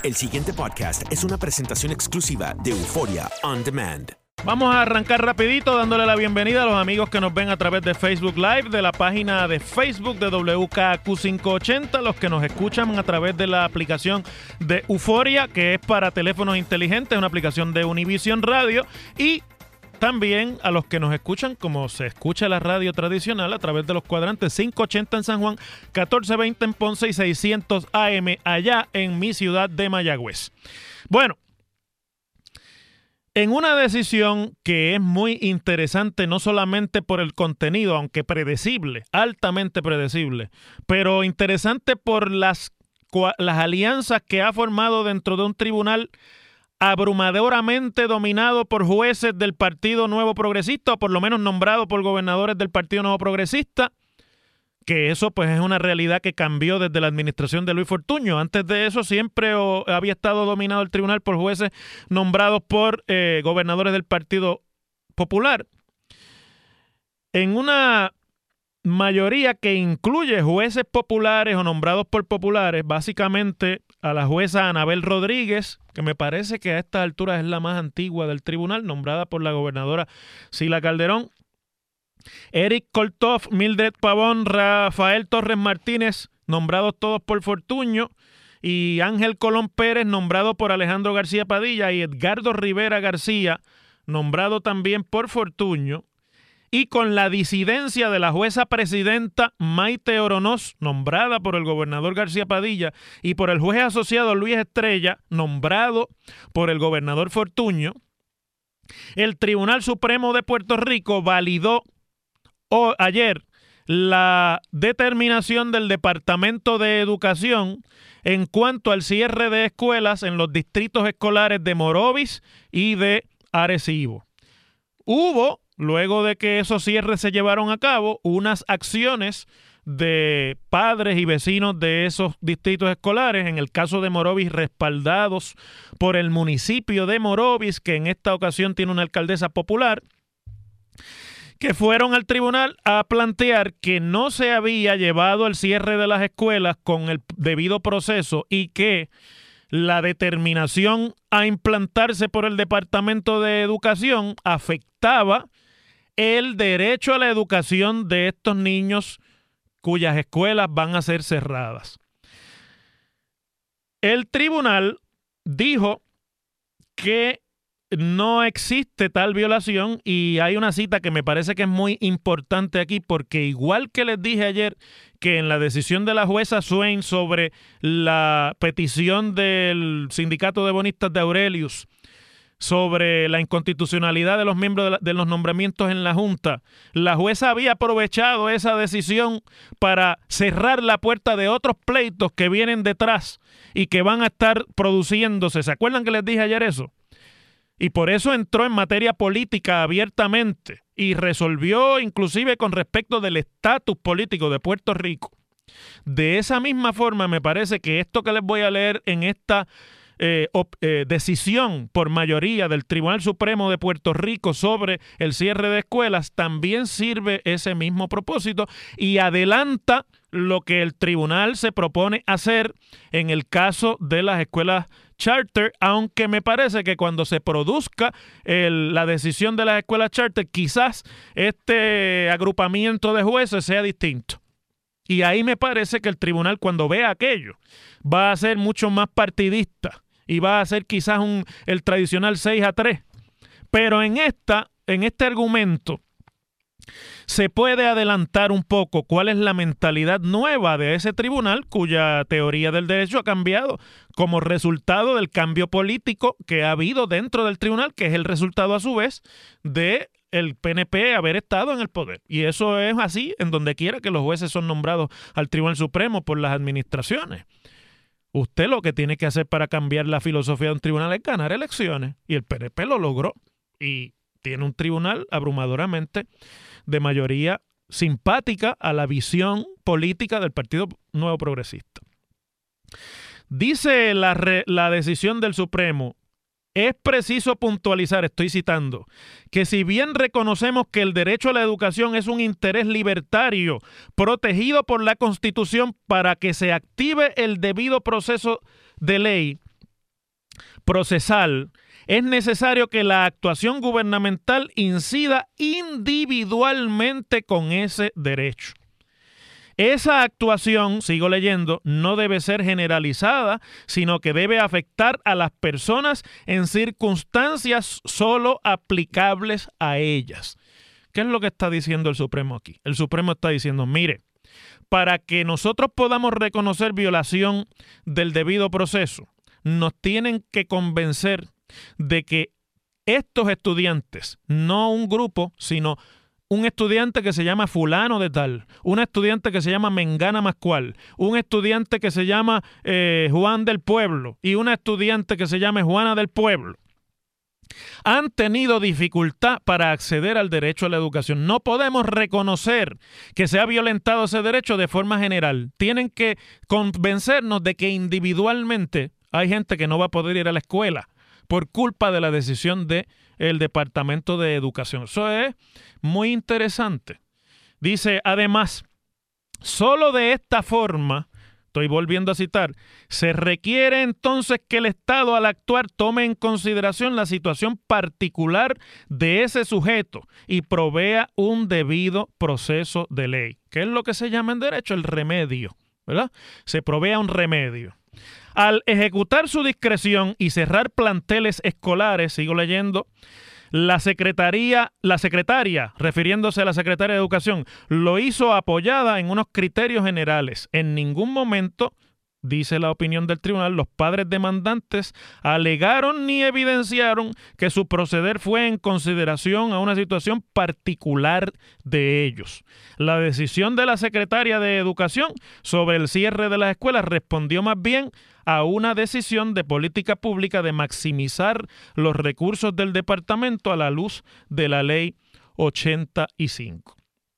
El siguiente podcast es una presentación exclusiva de Euphoria On Demand. Vamos a arrancar rapidito dándole la bienvenida a los amigos que nos ven a través de Facebook Live, de la página de Facebook de WKQ580, los que nos escuchan a través de la aplicación de Euphoria, que es para teléfonos inteligentes, una aplicación de Univision Radio, y también a los que nos escuchan como se escucha la radio tradicional a través de los cuadrantes 580 en San Juan, 1420 en Ponce y 600 AM allá en mi ciudad de Mayagüez. Bueno, en una decisión que es muy interesante, no solamente por el contenido, aunque predecible, altamente predecible, pero interesante por las alianzas que ha formado dentro de un tribunal abrumadoramente dominado por jueces del Partido Nuevo Progresista, o por lo menos nombrado por gobernadores del Partido Nuevo Progresista, que eso pues es una realidad que cambió desde la administración de Luis Fortuño. Antes de eso siempre había estado dominado el tribunal por jueces nombrados por gobernadores del Partido Popular. En una mayoría que incluye jueces populares o nombrados por populares, básicamente a la jueza Anabel Rodríguez, que me parece que a estas alturas es la más antigua del tribunal, nombrada por la gobernadora Sila Calderón, Eric Kolthoff, Mildred Pavón, Rafael Torres Martínez, nombrados todos por Fortuño, y Ángel Colón Pérez, nombrado por Alejandro García Padilla, y Edgardo Rivera García, nombrado también por Fortuño, y con la disidencia de la jueza presidenta Maite Oronoz, nombrada por el gobernador García Padilla, y por el juez asociado Luis Estrella, nombrado por el gobernador Fortuño, el Tribunal Supremo de Puerto Rico validó ayer la determinación del Departamento de Educación en cuanto al cierre de escuelas en los distritos escolares de Morovis y de Arecibo. Hubo, luego de que esos cierres se llevaron a cabo, unas acciones de padres y vecinos de esos distritos escolares, en el caso de Morovis respaldados por el municipio de Morovis, que en esta ocasión tiene una alcaldesa popular, que fueron al tribunal a plantear que no se había llevado el cierre de las escuelas con el debido proceso y que la determinación a implantarse por el Departamento de Educación afectaba el derecho a la educación de estos niños cuyas escuelas van a ser cerradas. El tribunal dijo que no existe tal violación, y hay una cita que me parece que es muy importante aquí, porque igual que les dije ayer que en la decisión de la jueza Swain sobre la petición del Sindicato de Bonistas de Aurelius sobre la inconstitucionalidad de los miembros de los nombramientos en la Junta, la jueza había aprovechado esa decisión para cerrar la puerta de otros pleitos que vienen detrás y que van a estar produciéndose. ¿Se acuerdan que les dije ayer eso? Y por eso entró en materia política abiertamente y resolvió inclusive con respecto del estatus político de Puerto Rico. De esa misma forma me parece que esto que les voy a leer en esta decisión por mayoría del Tribunal Supremo de Puerto Rico sobre el cierre de escuelas también sirve ese mismo propósito y adelanta lo que el tribunal se propone hacer en el caso de las escuelas charter, aunque me parece que cuando se produzca la decisión de las escuelas charter, quizás este agrupamiento de jueces sea distinto. Y ahí me parece que el tribunal, cuando vea aquello, va a ser mucho más partidista y va a ser quizás el tradicional 6-3. Pero en este argumento se puede adelantar un poco cuál es la mentalidad nueva de ese tribunal, cuya teoría del derecho ha cambiado como resultado del cambio político que ha habido dentro del tribunal, que es el resultado a su vez de el PNP haber estado en el poder. Y eso es así en donde quiera que los jueces son nombrados al Tribunal Supremo por las administraciones. Usted lo que tiene que hacer para cambiar la filosofía de un tribunal es ganar elecciones. Y el PNP lo logró. Y tiene un tribunal abrumadoramente de mayoría simpática a la visión política del Partido Nuevo Progresista. Dice la decisión del Supremo: es preciso puntualizar, estoy citando, que si bien reconocemos que el derecho a la educación es un interés libertario protegido por la Constitución para que se active el debido proceso de ley, procesal, es necesario que la actuación gubernamental incida individualmente con ese derecho. Esa actuación, sigo leyendo, no debe ser generalizada, sino que debe afectar a las personas en circunstancias solo aplicables a ellas. ¿Qué es lo que está diciendo el Supremo aquí? El Supremo está diciendo, mire, para que nosotros podamos reconocer violación del debido proceso, nos tienen que convencer de que estos estudiantes, no un grupo, sino un estudiante que se llama fulano de tal, un estudiante que se llama Mengana Mascual, un estudiante que se llama Juan del Pueblo y una estudiante que se llama Juana del Pueblo, han tenido dificultad para acceder al derecho a la educación. No podemos reconocer que se ha violentado ese derecho de forma general. Tienen que convencernos de que individualmente hay gente que no va a poder ir a la escuela por culpa de la decisión del Departamento de Educación. Eso es muy interesante. Dice, además, solo de esta forma, estoy volviendo a citar, se requiere entonces que el Estado al actuar tome en consideración la situación particular de ese sujeto y provea un debido proceso de ley, que es lo que se llama en derecho el remedio, ¿verdad? Se provea un remedio. Al ejecutar su discreción y cerrar planteles escolares, sigo leyendo, la secretaria, refiriéndose a la secretaria de Educación, lo hizo apoyada en unos criterios generales. En ningún momento, dice la opinión del tribunal, los padres demandantes alegaron ni evidenciaron que su proceder fue en consideración a una situación particular de ellos. La decisión de la secretaria de Educación sobre el cierre de las escuelas respondió más bien a una decisión de política pública de maximizar los recursos del departamento a la luz de la ley 85.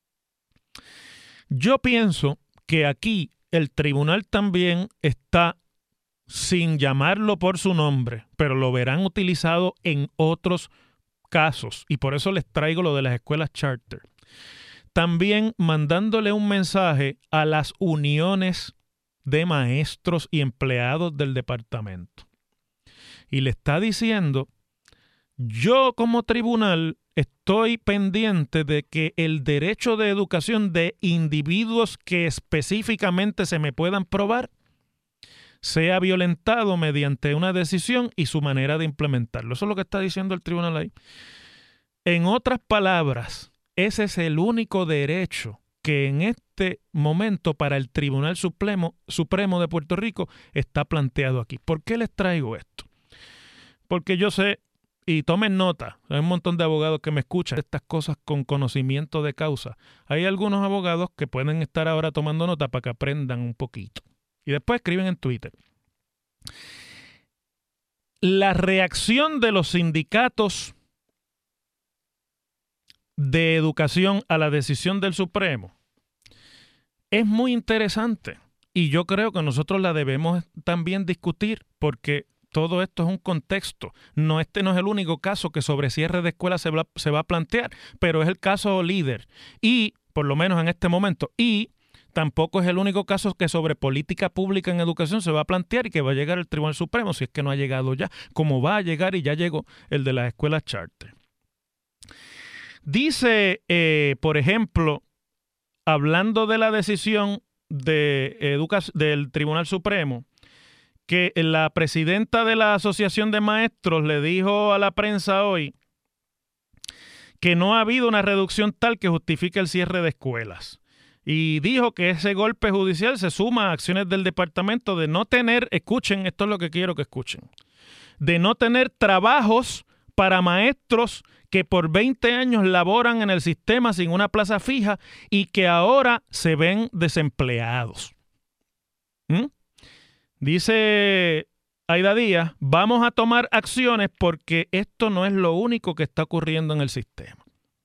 Yo pienso que aquí el tribunal también está, sin llamarlo por su nombre, pero lo verán utilizado en otros casos, y por eso les traigo lo de las escuelas charter. También mandándole un mensaje a las uniones de maestros y empleados del departamento. Y le está diciendo, yo como tribunal estoy pendiente de que el derecho de educación de individuos que específicamente se me puedan probar sea violentado mediante una decisión y su manera de implementarlo. Eso es lo que está diciendo el tribunal ahí. En otras palabras, ese es el único derecho que en este momento para el Tribunal Supremo de Puerto Rico está planteado aquí. ¿Por qué les traigo esto? Porque yo sé, y tomen nota, hay un montón de abogados que me escuchan estas cosas con conocimiento de causa. Hay algunos abogados que pueden estar ahora tomando nota para que aprendan un poquito. Y después escriben en Twitter. La reacción de los sindicatos de educación a la decisión del Supremo es muy interesante y yo creo que nosotros la debemos también discutir porque todo esto es un contexto. No, este no es el único caso que sobre cierre de escuelas se va a plantear, pero es el caso líder y, por lo menos en este momento, y tampoco es el único caso que sobre política pública en educación se va a plantear y que va a llegar al Tribunal Supremo, si es que no ha llegado ya, como va a llegar y ya llegó el de las escuelas charter. Dice, por ejemplo, hablando de la decisión del Tribunal Supremo, que la presidenta de la Asociación de Maestros le dijo a la prensa hoy que no ha habido una reducción tal que justifique el cierre de escuelas. Y dijo que ese golpe judicial se suma a acciones del departamento de no tener, escuchen, esto es lo que quiero que escuchen, de no tener trabajos para maestros que por 20 años laboran en el sistema sin una plaza fija y que ahora se ven desempleados. Dice Aida Díaz, vamos a tomar acciones porque esto no es lo único que está ocurriendo en el sistema.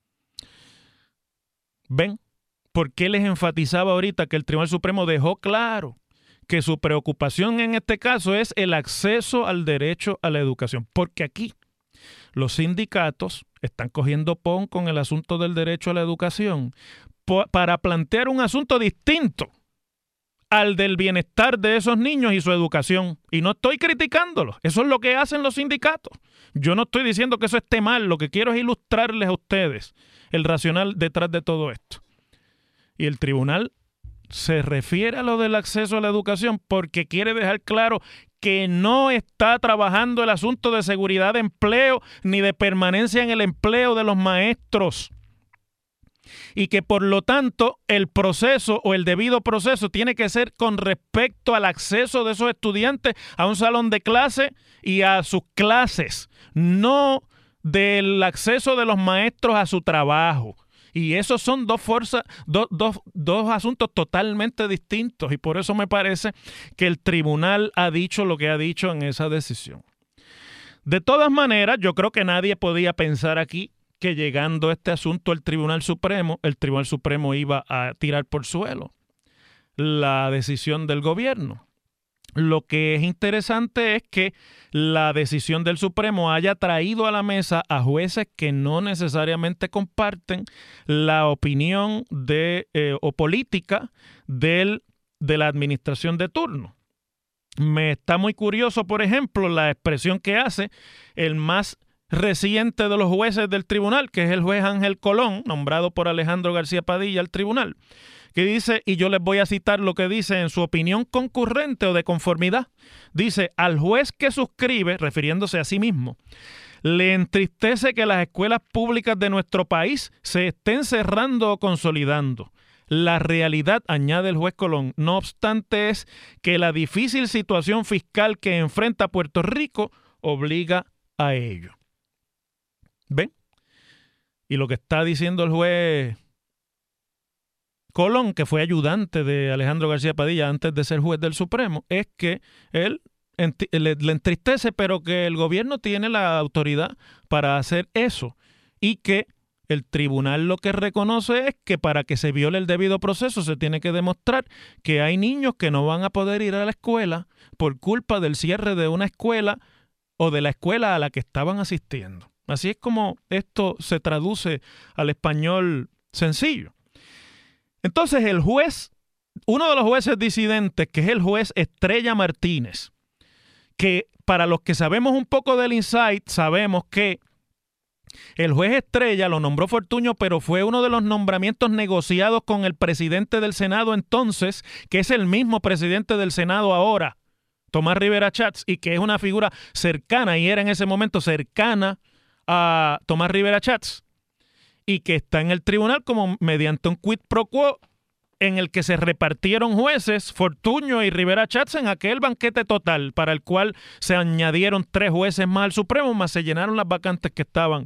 ¿Ven? ¿Por qué les enfatizaba ahorita que el Tribunal Supremo dejó claro que su preocupación en este caso es el acceso al derecho a la educación? Porque aquí los sindicatos están cogiendo pon con el asunto del derecho a la educación para plantear un asunto distinto al del bienestar de esos niños y su educación. Y no estoy criticándolos. Eso es lo que hacen los sindicatos. Yo no estoy diciendo que eso esté mal. Lo que quiero es ilustrarles a ustedes el racional detrás de todo esto. Y el tribunal se refiere a lo del acceso a la educación porque quiere dejar claro que no está trabajando el asunto de seguridad de empleo ni de permanencia en el empleo de los maestros. Y que por lo tanto el proceso o el debido proceso tiene que ser con respecto al acceso de esos estudiantes a un salón de clase y a sus clases, no del acceso de los maestros a su trabajo. Y esos son dos asuntos totalmente distintos y por eso me parece que el tribunal ha dicho lo que ha dicho en esa decisión. De todas maneras, yo creo que nadie podía pensar aquí que llegando a este asunto el Tribunal Supremo iba a tirar por suelo la decisión del gobierno. Lo que es interesante es que la decisión del Supremo haya traído a la mesa a jueces que no necesariamente comparten la opinión o política de la administración de turno. Me está muy curioso, por ejemplo, la expresión que hace el más reciente de los jueces del tribunal, que es el juez Ángel Colón, nombrado por Alejandro García Padilla al tribunal, que dice, y yo les voy a citar lo que dice en su opinión concurrente o de conformidad, dice, al juez que suscribe, refiriéndose a sí mismo, le entristece que las escuelas públicas de nuestro país se estén cerrando o consolidando. La realidad, añade el juez Colón, no obstante, es que la difícil situación fiscal que enfrenta Puerto Rico obliga a ello. ¿Ven? Y lo que está diciendo el juez Colón, que fue ayudante de Alejandro García Padilla antes de ser juez del Supremo, es que él le entristece, pero que el gobierno tiene la autoridad para hacer eso y que el tribunal lo que reconoce es que para que se viole el debido proceso se tiene que demostrar que hay niños que no van a poder ir a la escuela por culpa del cierre de una escuela o de la escuela a la que estaban asistiendo. Así es como esto se traduce al español sencillo. Entonces el juez, uno de los jueces disidentes, que es el juez Estrella Martínez, que para los que sabemos un poco del insight, sabemos que el juez Estrella lo nombró Fortuño, pero fue uno de los nombramientos negociados con el presidente del Senado entonces, que es el mismo presidente del Senado ahora, Tomás Rivera Chats, y que es una figura cercana, y era en ese momento cercana a Tomás Rivera Chats, y que está en el tribunal como mediante un quid pro quo en el que se repartieron jueces, Fortuño y Rivera Chats, en aquel banquete total para el cual se añadieron 3 jueces más al Supremo, más se llenaron las vacantes que estaban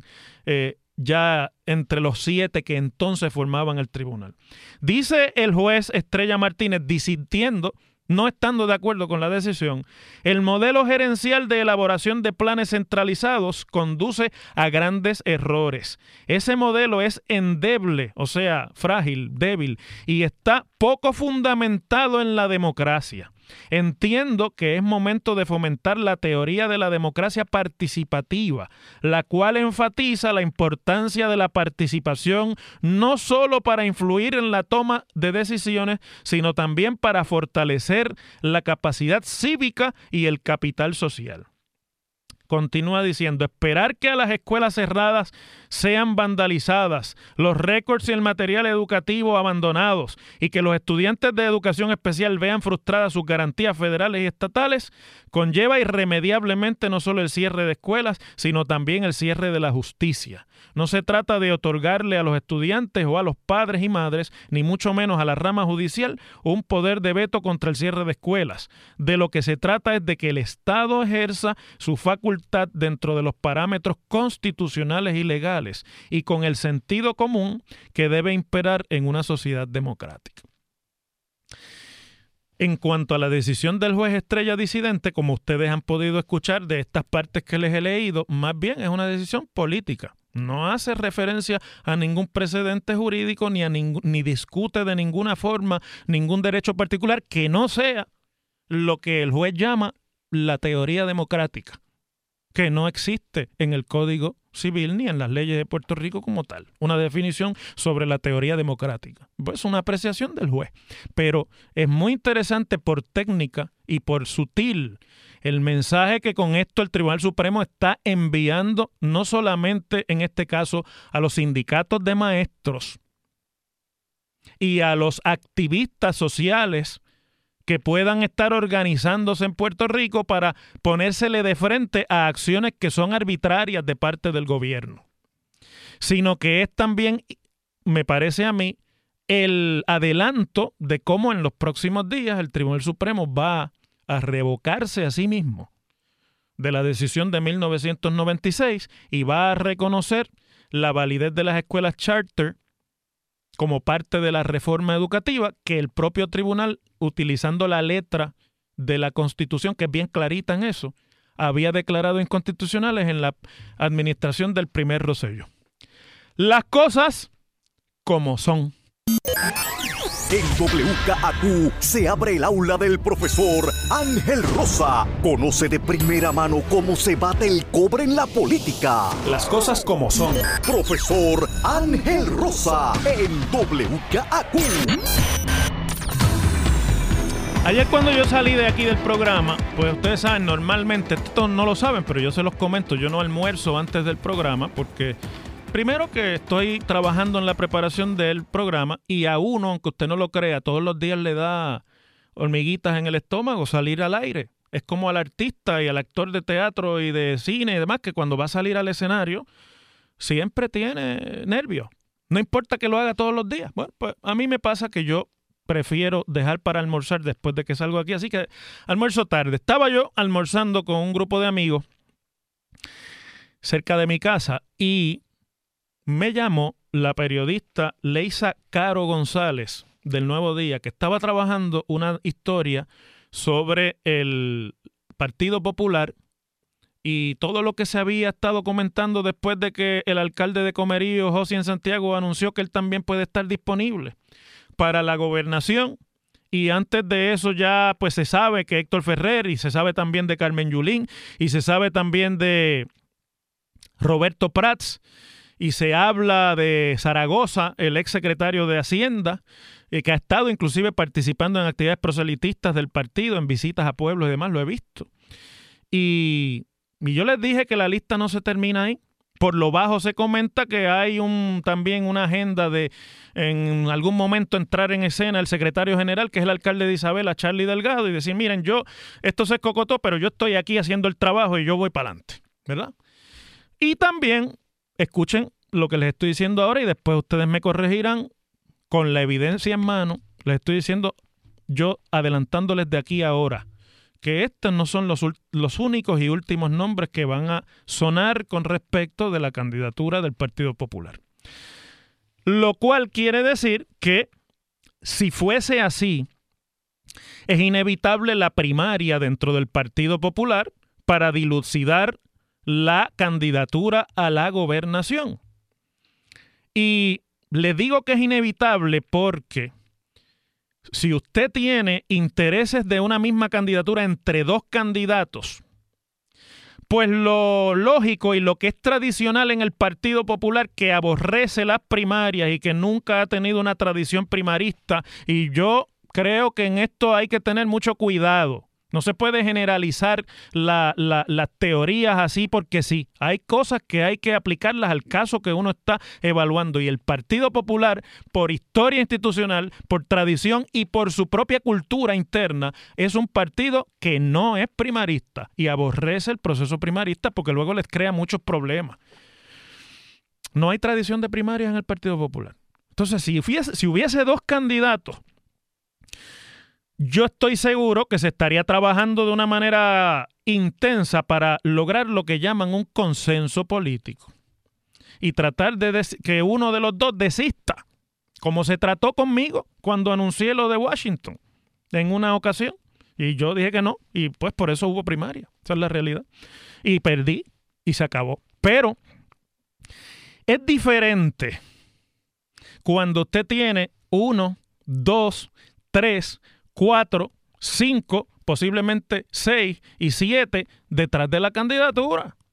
ya entre los 7 que entonces formaban el tribunal. Dice el juez Estrella Martínez, disintiendo, no estando de acuerdo con la decisión, el modelo gerencial de elaboración de planes centralizados conduce a grandes errores. Ese modelo es endeble, o sea, frágil, débil, y está poco fundamentado en la democracia. Entiendo que es momento de fomentar la teoría de la democracia participativa, la cual enfatiza la importancia de la participación no solo para influir en la toma de decisiones, sino también para fortalecer la capacidad cívica y el capital social. Continúa diciendo, esperar que a las escuelas cerradas sean vandalizadas, los récords y el material educativo abandonados y que los estudiantes de educación especial vean frustradas sus garantías federales y estatales, conlleva irremediablemente no solo el cierre de escuelas, sino también el cierre de la justicia. No se trata de otorgarle a los estudiantes o a los padres y madres, ni mucho menos a la rama judicial, un poder de veto contra el cierre de escuelas. De lo que se trata es de que el Estado ejerza su facultad dentro de los parámetros constitucionales y legales y con el sentido común que debe imperar en una sociedad democrática. En cuanto a la decisión del juez Estrella disidente, como ustedes han podido escuchar de estas partes que les he leído, más bien es una decisión política. No hace referencia a ningún precedente jurídico ni discute de ninguna forma ningún derecho particular que no sea lo que el juez llama la teoría democrática. que no existe en el Código Civil ni en las leyes de Puerto Rico como tal. Una definición sobre la teoría democrática. Pues una apreciación del juez. Pero es muy interesante por técnica y por sutil el mensaje que con esto el Tribunal Supremo está enviando, no solamente en este caso a los sindicatos de maestros y a los activistas sociales que puedan estar organizándose en Puerto Rico para ponérsele de frente a acciones que son arbitrarias de parte del gobierno, sino que es también, me parece a mí, el adelanto de cómo en los próximos días el Tribunal Supremo va a revocarse a sí mismo de la decisión de 1996 y va a reconocer la validez de las escuelas charter como parte de la reforma educativa que el propio tribunal, utilizando la letra de la Constitución, que es bien clarita en eso, había declarado inconstitucionales en la administración del primer Rosselló. Las cosas como son. En WKAQ se abre el aula del profesor Ángel Rosa. Conoce de primera mano cómo se bate el cobre en la política. Las cosas como son. Profesor Ángel Rosa en WKAQ. Ayer cuando yo salí de aquí del programa, pues ustedes saben, normalmente, estos no lo saben, pero yo se los comento, yo no almuerzo antes del programa porque primero que estoy trabajando en la preparación del programa y a uno, aunque usted no lo crea, todos los días le da hormiguitas en el estómago salir al aire. Es como al artista y al actor de teatro y de cine y demás que cuando va a salir al escenario siempre tiene nervios. No importa que lo haga todos los días. Bueno, pues a mí me pasa que yo prefiero dejar para almorzar después de que salgo aquí, así que almuerzo tarde. Estaba yo almorzando con un grupo de amigos cerca de mi casa y me llamó la periodista Leisa Caro González del Nuevo Día, que estaba trabajando una historia sobre el Partido Popular y todo lo que se había estado comentando después de que el alcalde de Comerío, José en Santiago, anunció que él también puede estar disponible para la gobernación. Y antes de eso ya pues se sabe que Héctor Ferrer, y se sabe también de Carmen Yulín, y se sabe también de Roberto Prats, y se habla de Zaragoza, el exsecretario de Hacienda, que ha estado inclusive participando en actividades proselitistas del partido, en visitas a pueblos y demás, lo he visto. Y yo les dije que la lista no se termina ahí. Por lo bajo se comenta que hay también una agenda de en algún momento entrar en escena el secretario general, que es el alcalde de Isabela, Charlie Delgado, y decir, miren, esto se escocotó, pero yo estoy aquí haciendo el trabajo y yo voy para adelante, ¿verdad? Y también escuchen lo que les estoy diciendo ahora y después ustedes me corregirán con la evidencia en mano. Les estoy diciendo yo adelantándoles de aquí a ahora que estos no son los únicos y últimos nombres que van a sonar con respecto de la candidatura del Partido Popular. Lo cual quiere decir que si fuese así, es inevitable la primaria dentro del Partido Popular para dilucidar la candidatura a la gobernación. Y le digo que es inevitable porque si usted tiene intereses de una misma candidatura entre dos candidatos, pues lo lógico y lo que es tradicional en el Partido Popular, que aborrece las primarias y que nunca ha tenido una tradición primarista, y yo creo que en esto hay que tener mucho cuidado. No se puede generalizar las teorías así porque sí. Hay cosas que hay que aplicarlas al caso que uno está evaluando. Y el Partido Popular, por historia institucional, por tradición y por su propia cultura interna, es un partido que no es primarista y aborrece el proceso primarista porque luego les crea muchos problemas. No hay tradición de primarias en el Partido Popular. Entonces, si hubiese dos candidatos, yo estoy seguro que se estaría trabajando de una manera intensa para lograr lo que llaman un consenso político y tratar de que uno de los dos desista, como se trató conmigo cuando anuncié lo de Washington en una ocasión. Y yo dije que no, y pues por eso hubo primaria. Esa es la realidad. Y perdí y se acabó. Pero es diferente cuando usted tiene 1, 2, 3, 4, 5, posiblemente 6 y 7 detrás de la candidatura.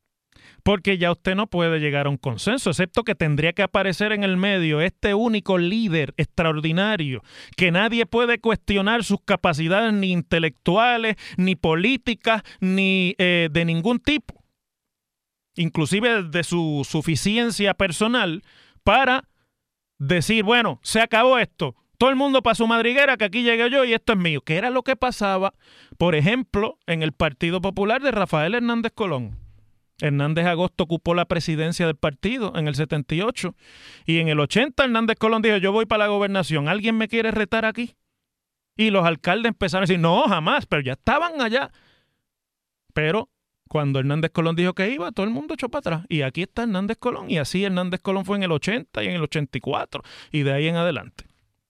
porque ya usted no puede llegar a un consenso, excepto que tendría que aparecer en el medio este único líder extraordinario, que nadie puede cuestionar sus capacidades ni intelectuales, ni políticas, ni de ningún tipo, inclusive de su suficiencia personal, para decir, bueno, se acabó esto. Todo el mundo para su madriguera, que aquí llegué yo y esto es mío. Que era lo que pasaba, por ejemplo, en el Partido Popular de Rafael Hernández Colón. Hernández Agosto ocupó la presidencia del partido en el 78 y en el 80 Hernández Colón dijo, yo voy para la gobernación, ¿alguien me quiere retar aquí? Y los alcaldes empezaron a decir, no, jamás, pero ya estaban allá. Pero cuando Hernández Colón dijo que iba, todo el mundo echó para atrás. Y aquí está Hernández Colón. Y así Hernández Colón fue en el 80 y en el 84 y de ahí en adelante.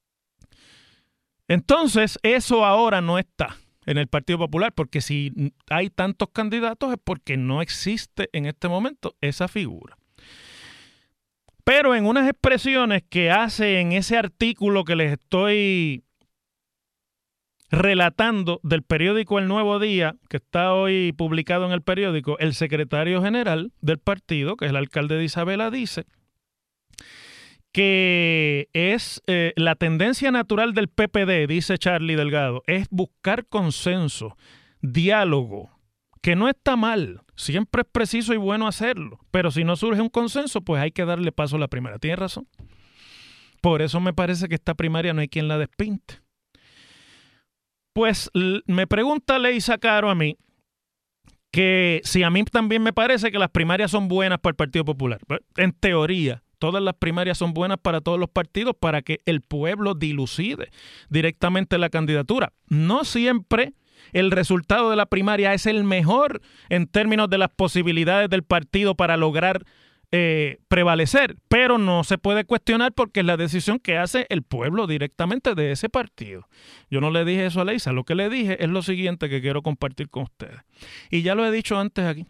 Entonces, eso ahora no está en el Partido Popular, porque si hay tantos candidatos es porque no existe en este momento esa figura. Pero en unas expresiones que hace en ese artículo que les estoy relatando del periódico El Nuevo Día, que está hoy publicado en el periódico, el secretario general del partido, que es el alcalde de Isabela, dice que es la tendencia natural del PPD, dice Charlie Delgado, es buscar consenso, diálogo, que no está mal, siempre es preciso y bueno hacerlo, pero si no surge un consenso, pues hay que darle paso a la primaria. Tiene razón. Por eso me parece que esta primaria no hay quien la despinte. Pues me pregunta Leisa Caro a mí que si a mí también me parece que las primarias son buenas para el Partido Popular. En teoría, todas las primarias son buenas para todos los partidos para que el pueblo dilucide directamente la candidatura. No siempre el resultado de la primaria es el mejor en términos de las posibilidades del partido para lograr prevalecer, pero no se puede cuestionar porque es la decisión que hace el pueblo directamente de ese partido. Yo no le dije eso a Leisa, lo que le dije es lo siguiente que quiero compartir con ustedes. Y ya lo he dicho antes aquí.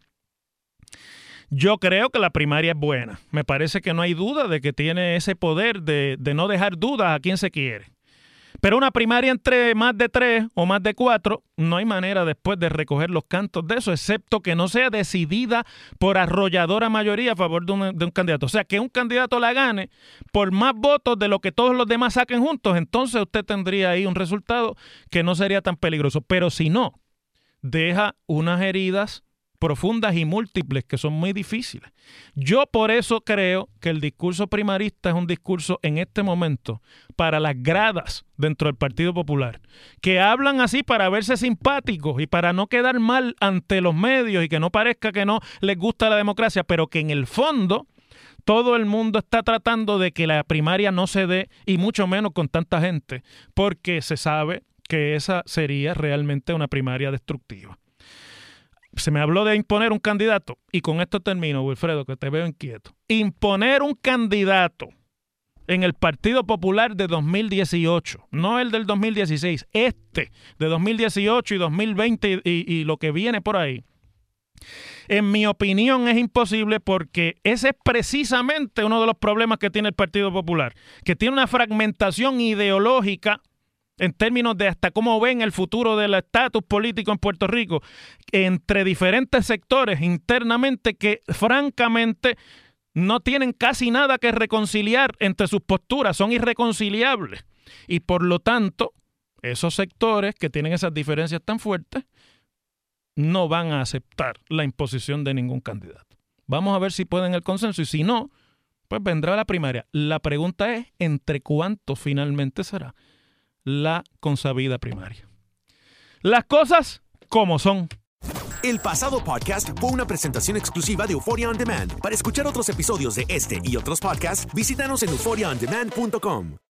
Yo creo que la primaria es buena. Me parece que no hay duda de que tiene ese poder de no dejar dudas a quien se quiere. Pero una primaria entre más de 3 o más de 4, no hay manera después de recoger los cantos de eso, excepto que no sea decidida por arrolladora mayoría a favor de un candidato. O sea, que un candidato la gane por más votos de lo que todos los demás saquen juntos, entonces usted tendría ahí un resultado que no sería tan peligroso. Pero si no, deja unas heridas profundas y múltiples que son muy difíciles. Yo por eso creo que el discurso primarista es un discurso en este momento para las gradas dentro del Partido Popular, que hablan así para verse simpáticos y para no quedar mal ante los medios y que no parezca que no les gusta la democracia, pero que en el fondo todo el mundo está tratando de que la primaria no se dé, y mucho menos con tanta gente, porque se sabe que esa sería realmente una primaria destructiva. Se me habló de imponer un candidato, y con esto termino, Wilfredo, que te veo inquieto. Imponer un candidato en el Partido Popular de 2018, no el del 2016, este de 2018 y 2020 y lo que viene por ahí. En mi opinión es imposible porque ese es precisamente uno de los problemas que tiene el Partido Popular, que tiene una fragmentación ideológica en términos de hasta cómo ven el futuro del estatus político en Puerto Rico, entre diferentes sectores internamente que francamente no tienen casi nada que reconciliar entre sus posturas, son irreconciliables. Y por lo tanto, esos sectores que tienen esas diferencias tan fuertes no van a aceptar la imposición de ningún candidato. Vamos a ver si pueden el consenso, y si no, pues vendrá la primaria. La pregunta es, ¿entre cuántos finalmente será la consabida primaria? Las cosas como son. El pasado podcast fue una presentación exclusiva de Euphoria On Demand. Para escuchar otros episodios de este y otros podcasts, visítanos en euphoriaondemand.com.